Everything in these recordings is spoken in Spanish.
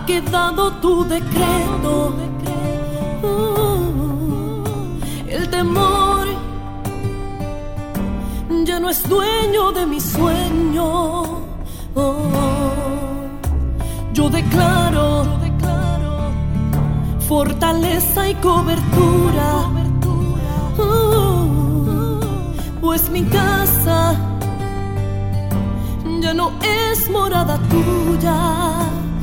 quedado tu decreto. El temor ya no es dueño de mi sueño. Yo declaro fortaleza y cobertura, pues mi casa ya no es morada tuya.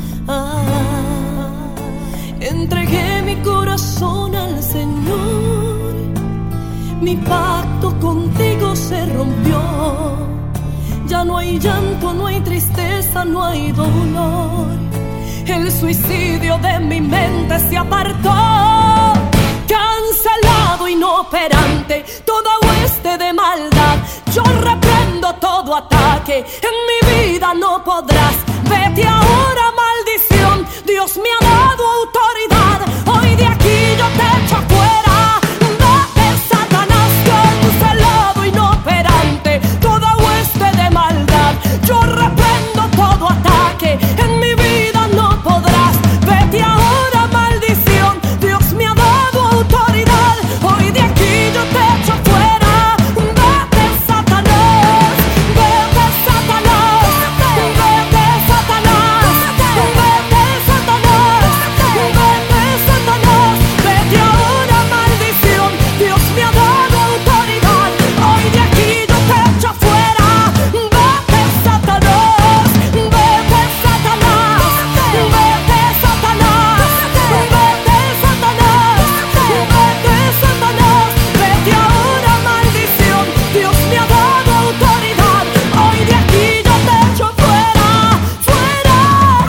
Entregué mi corazón al Señor, mi pacto contigo se rompió. Ya no hay llanto, no hay tristeza, no hay dolor. El suicidio de mi mente se apartó. Cancelado, inoperante, toda hueste de maldad. Yo reprendo todo ataque, en mi vida no podrás. Vete ahora, maldición, Dios me ha dado autoridad. Hoy de aquí yo te echo afuera. Vete, Satanás, cancelado, inoperante, toda hueste de maldad. Yo reprendo todo ataque, en mi vida no podrás. Vete ahora, maldición, Dios me ha dado autoridad. Hoy de aquí yo te echo afuera. Vete, Satanás, vete, Satanás, vete, Satanás, vete, Satanás, vete, Satanás. Vete ahora, maldición, Dios me ha dado autoridad. Hoy de aquí yo te echo afuera. Vete, Satanás, vete, Satanás, vete, Satanás, vete, Satanás, vete, Satanás. Vete ahora, maldición, Dios me ha dado autoridad. Hoy de aquí yo te echo fuera, fuera.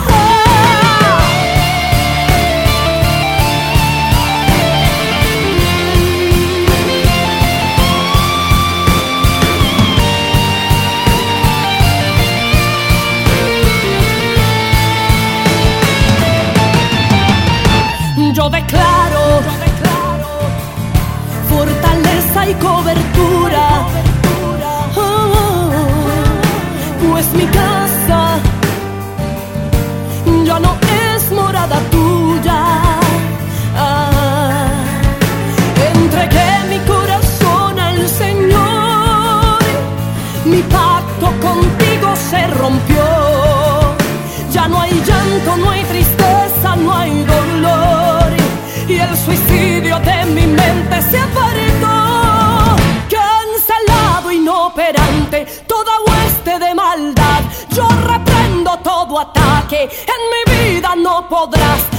Yo declaro fortaleza y cobertura, pues mi casa ya no es morada tuya. Entregué mi corazón al Señor, mi pacto contigo se rompió. Ya no hay llanto, no hay tristeza, no hay dolor. Y el suicidio de mi mente se apartó. Cancelado, inoperante, toda hueste de maldad. Yo reprendo todo ataque, en mi vida no podrás.